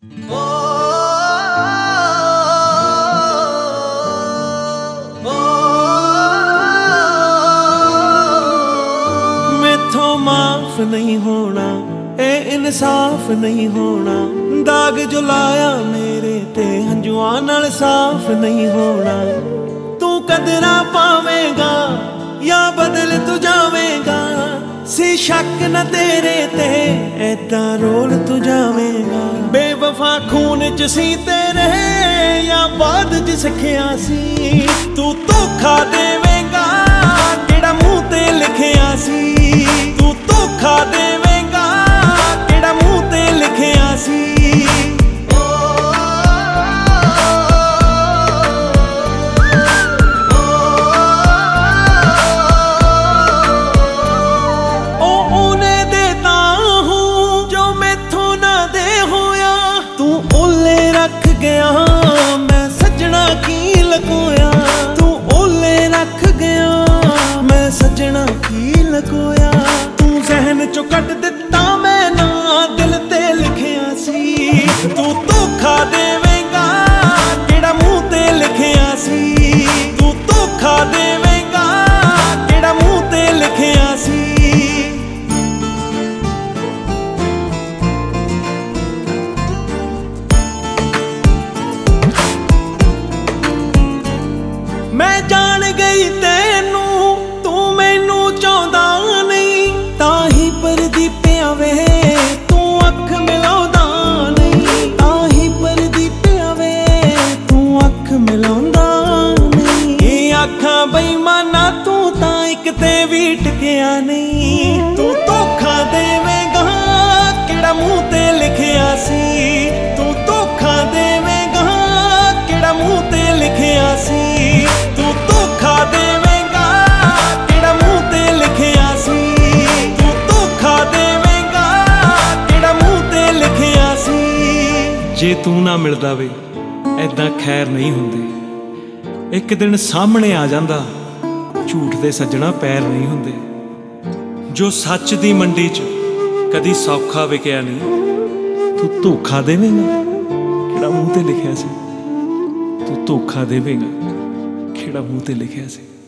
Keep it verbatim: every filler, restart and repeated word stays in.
मैथों माफ नहीं होना, ए इंसाफ नहीं होना, दाग जो लाया मेरे ते हंजुआं नाल साफ नहीं होना। तू कदरा पावेगा या बदल तू जावेगा, सी शक न तेरे ते ऐदा रोल तू जावेगा। बेवफा खून च सी तेरे या बाद च सिखिया सी, तू धोखा देवेगा केड़ा मूंह ते लिखिया सी। तू धोखा देवेगा केड़ा मूंह ते लिखिया सी। गया मैं सजना की लकोया, तू ओले रख गया मैं सजना की लकोया। तू जहन चो कट दिता मैं ना दिल ते लिखिया सी, तू धोखा देवेगा केड़ा मूंह ते लिखिया सी। तू धोखा देवेगा केड़ा मूंह ते लिखिया सी। मैं जान गई तेनू तू मैनू चाहता नहीं, ताही परदीपिया वे तू अख मिलाउंदा नहीं। ताही परदीपिया वे तू अख मिलाउंदा नहीं। ये आखां बेईमाना तू तां इक ते भी टिकिया नहीं। तू धोखा देवेगा केड़ा मूंह ते लिखिया सी। तू धोखा देवेगा केड़ा मूंह ते लिखिया सी। तू धोखा देवेगा केड़ा मूंह ते लिखिया सी। तू धोखा देवेगा केड़ा मूंह ते लिखिया सी। जे तू ना मिलदा वे ऐदां खैर नहीं हुंदी। एक दिन सामने आ जांदा झूठ दे सज्जणा पैर नहीं हुंदे। जो सच दी मंडी च कदी सौखा विकिया नहीं। तू धोखा देवेगा केड़ा मूंह ते लिखिया सी। तू धोखा देवेगा केड़ा मूंह ते लिखिया सी।